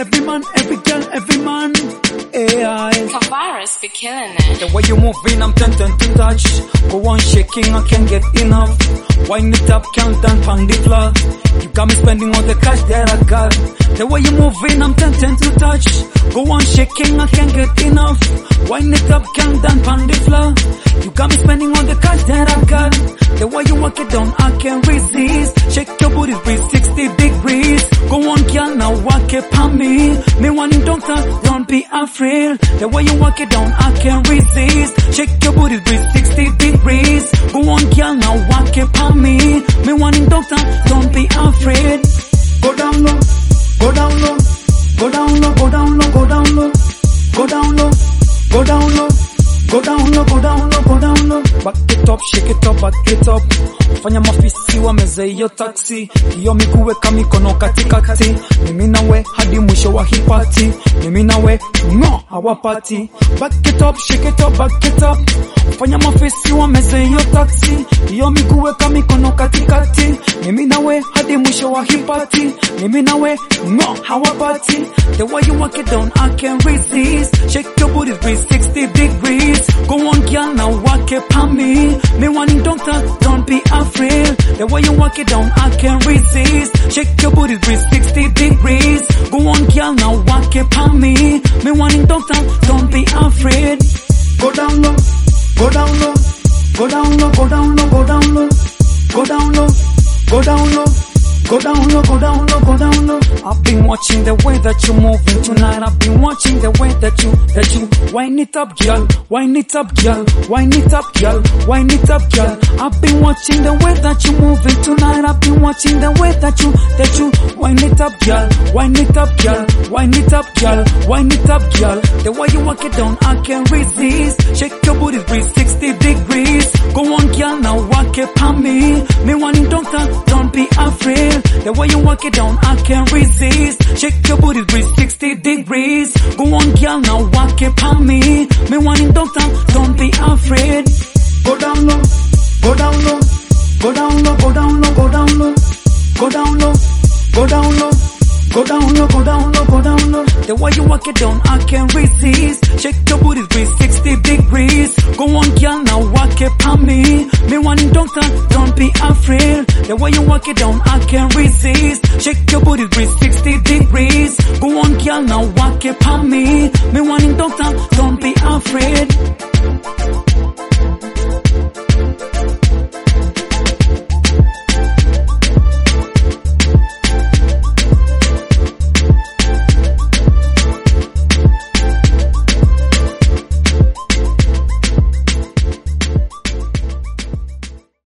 every man, every girl, every man. AI. Kavaris be killing it. The way you moving, I'm tempted to touch. Go on shaking, I can't get enough. Wind it up, can't dance on the floor. You got me spending all the cash that I got. The way you moving, I'm tempted to touch. Go on shaking, I can't get enough. Wind it up, can't dance on the floor. You got me spending all the cash that I got. The way you walk it down, I can't resist. Shake your booty 360 degrees. Go on, girl, now walk it on me. Me want you don't be afraid. The way you walk it down, I can't resist. Shake your booty 360 degrees. Go on, girl, now walk it on me. Me want you don't be afraid. Go down low, go down low, go down low, go down low, go down low, go down low, go down low. Go down low, go down low, go down low. Back it up, shake it up, back it up. Fanya mafisi wameze hiyo taxi. Hiyo miguu weka mikono katikati. Mimi nawe hadi mwisho wa hii party. Mimi nawe no hawapati. Back it up, shake it up, back it up. Fanya mafisi wameze hiyo taxi. Hiyo miguu weka mikono katikati. Mimi nawe hadi mwisho wa hii party. Mimi nawe no hawapati. The way you walk it down, I can't resist. Shake your booty 360 degrees. Go on, girl, now walk it on me. Me want you don't be afraid. The way you walk it down, I can't resist. Shake your booty 360 degrees. Go on, girl, now walk it on me. Me want you don't be afraid. Go down low, go down low, go down low, go down low, go down low, go down low, go down low. Go down low, go down low, go down low. I've been watching the way that you're moving tonight. I've been watching the way that you wind it up, girl. Wind it up, girl. Wind it up, girl. Wind it up, girl. I've been watching the way that you're moving tonight. I've been watching the way that you wind it up, girl. Wind it up, girl. Wind it up, girl. Wind it up, girl. The way you walk it down, I can't resist. Shake your booty 360 degrees. Go on, girl, now walk it on me. Me want you don't be afraid. The way you walk it down, I can't resist. Shake your booty 360 degrees. Go on, girl, now walk it on me. Me want you don't be afraid. Go down low, go down low, go down low, go down low, go down low, go down low, go down low. Go down low, go down low, go down low. The way you walk it down, I can't resist. Shake your booty 360 degrees. Go on, girl, now walk it on me. Me want you don't be afraid. The way you walk it down, I can't resist. Shake your booty 360 degrees. Go on, girl, now walk it on me. Me want you don't be afraid.